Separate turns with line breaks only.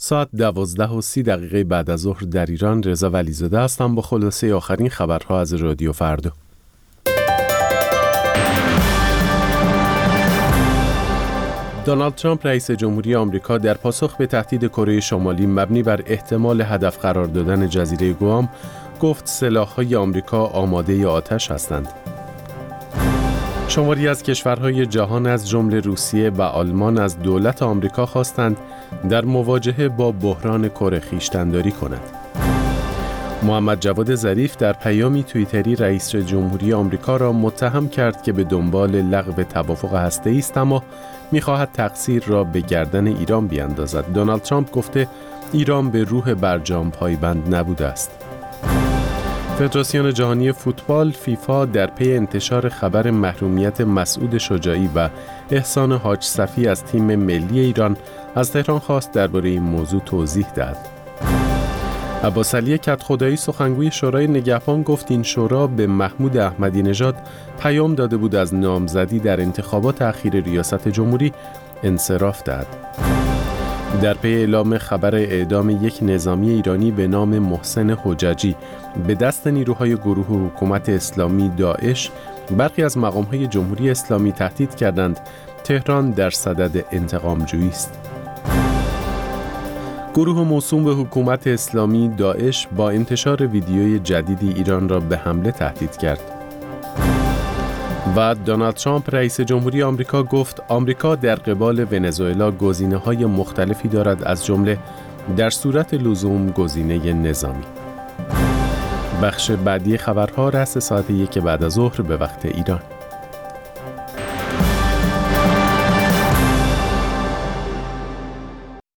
ساعت 12:30 بعد از ظهر در ایران. رضا ولیزاده هستم با خلاصه آخرین خبرها از رادیو فردا. دونالد ترامپ رئیس جمهوری آمریکا در پاسخ به تهدید کره شمالی مبنی بر احتمال هدف قرار دادن جزیره گوام گفت سلاح‌های آمریکا آماده آتش هستند. شماری از کشورهای جهان از جمله روسیه و آلمان از دولت آمریکا خواستند در مواجهه با بحران کره خویشتن‌داری کند. محمد جواد ظریف در پیامی توییتری رئیس جمهوری آمریکا را متهم کرد که به دنبال لغو توافق هسته‌ای است، اما می‌خواهد تقصیر را به گردن ایران بیاندازد. دونالد ترامپ گفته ایران به روح برجام پایبند نبوده است. فدراسیون جهانی فوتبال فیفا در پی انتشار خبر محرومیت مسعود شجاعی و احسان حاج صفی از تیم ملی ایران از تهران خواست درباره این موضوع توضیح دهد. عباس علی کدخدایی سخنگوی شورای نگهبان گفت این شورا به محمود احمدی نژاد پیام داده بود از نامزدی در انتخابات اخیر ریاست جمهوری انصراف دهد. در پی اعلام خبر اعدام یک نظامی ایرانی به نام محسن حججی به دست نیروهای گروه حکومت اسلامی داعش، برخی از مقام‌های جمهوری اسلامی تهدید کردند تهران در صدد انتقام‌جویی است. گروه موسوم به حکومت اسلامی داعش با انتشار ویدیوی جدیدی ایران را به حمله تهدید کرد. و دونالد ترامپ رئیس جمهوری آمریکا گفت آمریکا در قبال ونزوئلا گزینه‌های مختلفی دارد، از جمله در صورت لزوم گزینه نظامی. بخش بعدی خبرها رأس ساعت 1 بعد از ظهر به وقت ایران.